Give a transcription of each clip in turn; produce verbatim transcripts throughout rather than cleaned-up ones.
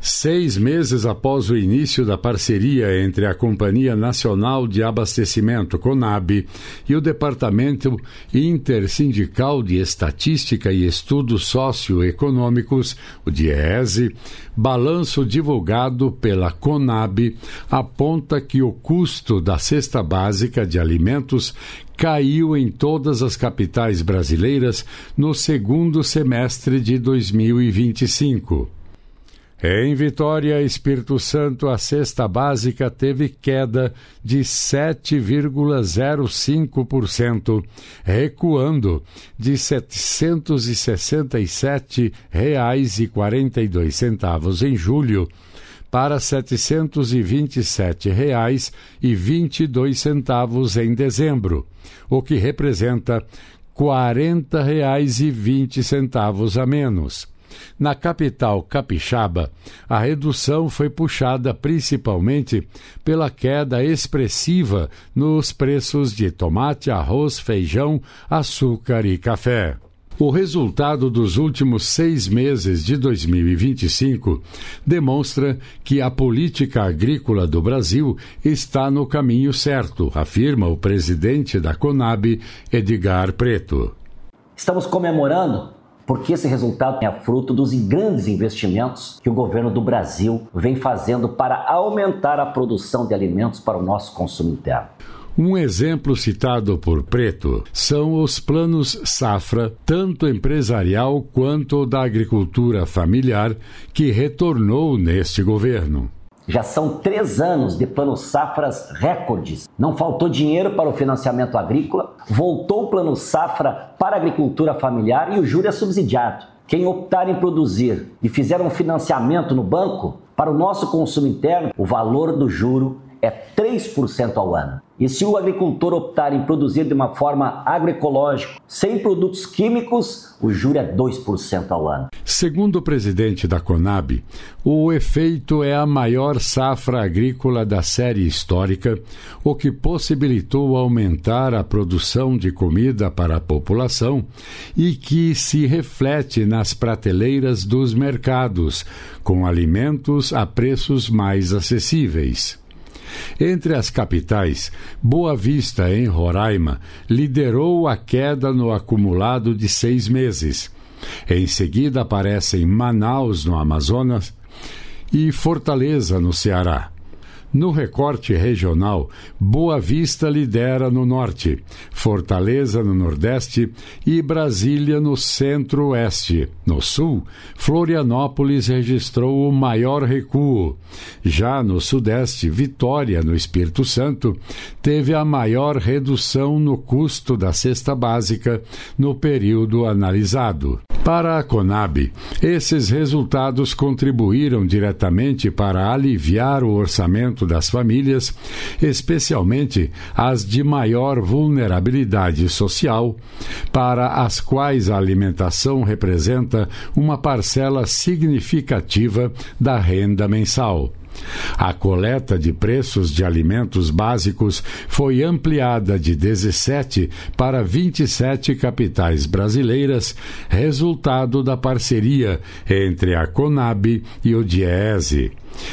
Seis meses após o início da parceria entre a Companhia Nacional de Abastecimento, CONAB, e o Departamento Intersindical de Estatística e Estudos Socioeconômicos, o DIEESE, balanço divulgado pela CONAB aponta que o custo da cesta básica de alimentos caiu em todas as capitais brasileiras no segundo semestre de dois mil e vinte e cinco. Em Vitória, Espírito Santo, a cesta básica teve queda de sete vírgula zero cinco por cento, recuando de setecentos e sessenta e sete reais e quarenta e dois centavos em julho para setecentos e vinte e sete reais e vinte e dois centavos em dezembro, o que representa quarenta reais e vinte centavos a menos. Na capital capixaba, a redução foi puxada principalmente pela queda expressiva nos preços de tomate, arroz, feijão, açúcar e café. O resultado dos últimos seis meses de dois mil e vinte e cinco demonstra que a política agrícola do Brasil está no caminho certo, afirma o presidente da CONAB, Edgar Preto. Estamos comemorando porque esse resultado é fruto dos grandes investimentos que o governo do Brasil vem fazendo para aumentar a produção de alimentos para o nosso consumo interno. Um exemplo citado por Preto são os planos safra, tanto empresarial quanto da agricultura familiar, que retornou neste governo. Já são três anos de plano safras recordes. Não faltou dinheiro para o financiamento agrícola, voltou o plano safra para a agricultura familiar e o juro é subsidiado. Quem optar em produzir e fizer um financiamento no banco, para o nosso consumo interno, o valor do juro é três por cento ao ano. E se o agricultor optar em produzir de uma forma agroecológica, sem produtos químicos, o juro é dois por cento ao ano. Segundo o presidente da CONAB, o efeito é a maior safra agrícola da série histórica, o que possibilitou aumentar a produção de comida para a população e que se reflete nas prateleiras dos mercados, com alimentos a preços mais acessíveis. Entre as capitais, Boa Vista, em Roraima, liderou a queda no acumulado de seis meses. Em seguida aparecem Manaus, no Amazonas, e Fortaleza, no Ceará. No recorte regional, Boa Vista lidera no norte, Fortaleza no nordeste e Brasília no centro-oeste. No sul, Florianópolis registrou o maior recuo. Já no sudeste, Vitória, no Espírito Santo, teve a maior redução no custo da cesta básica no período analisado. Para a CONAB, esses resultados contribuíram diretamente para aliviar o orçamento das famílias, especialmente as de maior vulnerabilidade social, para as quais a alimentação representa uma parcela significativa da renda mensal. A coleta de preços de alimentos básicos foi ampliada de dezessete para vinte e sete capitais brasileiras, resultado da parceria entre a CONAB e o DIEESE.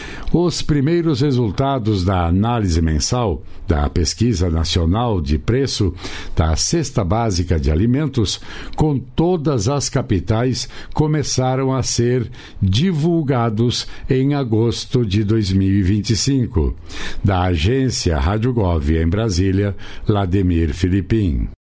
Os primeiros resultados da análise mensal da Pesquisa Nacional de Preço da Cesta Básica de Alimentos, com todas as capitais, começaram a ser divulgados em agosto de dois mil e vinte e cinco. Da agência Rádio Gov em Brasília, Lademir Filipim.